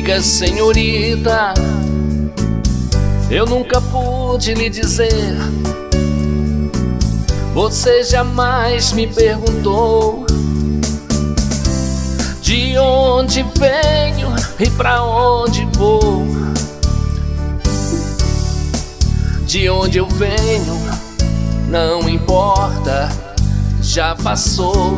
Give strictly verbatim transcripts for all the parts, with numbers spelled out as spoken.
meiga senhorita, eu nunca pude lhe dizer. Você jamais me perguntou de onde venho e pra onde vou. De onde eu venho não importa, já passou.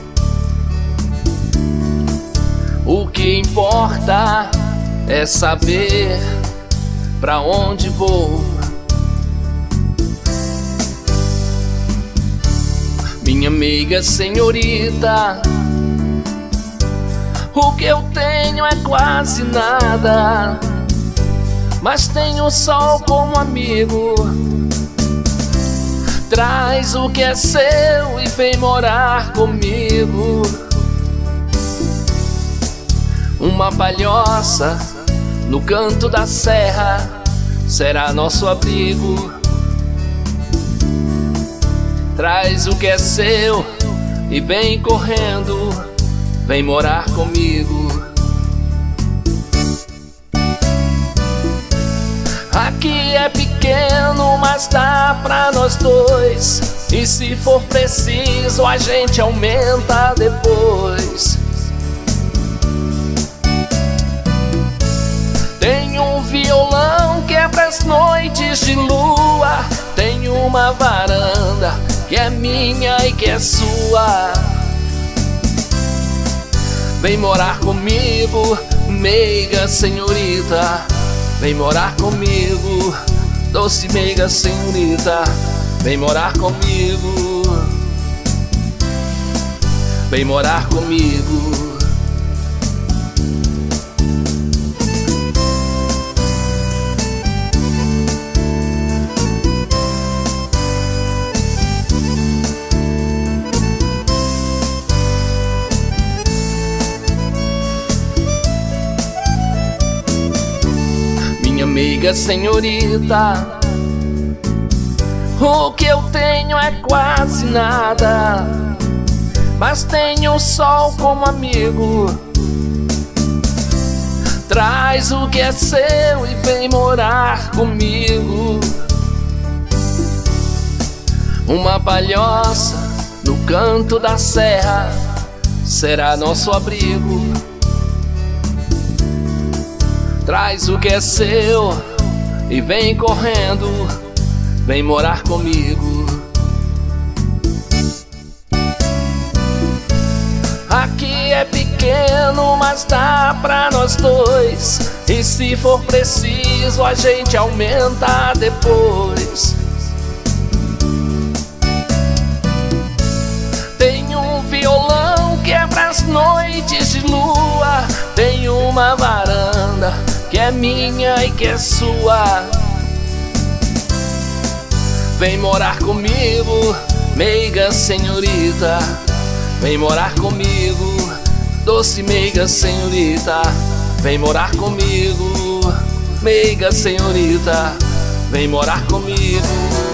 O que importa é saber pra onde vou. Minha amiga senhorita, o que eu tenho é quase nada, mas tenho o sol como amigo. Traz o que é seu e vem morar comigo. Uma palhoça no canto da serra será nosso abrigo. Traz o que é seu e vem correndo, vem morar comigo. Aqui é pequeno, mas dá pra nós dois, e se for preciso a gente aumenta depois. Tem um violão que é pras noites de lua, tem uma varanda que é minha e que é sua. Vem morar comigo, meiga senhorita, vem morar comigo, doce meiga senhorita, vem morar comigo, vem morar comigo. Minha amiga senhorita, o que eu tenho é quase nada, mas tenho o sol como amigo. Traz o que é seu e vem morar comigo. Uma palhoça no canto da serra será nosso abrigo. Traz o que é seu e vem correndo, vem morar comigo. Aqui é pequeno, mas dá pra nós dois, e se for preciso a gente aumenta depois. Tem um violão que é pras noites de lua, tem uma varanda que é minha e que é sua. Vem morar comigo, meiga senhorita, vem morar comigo, doce meiga senhorita, vem morar comigo, meiga senhorita, vem morar comigo.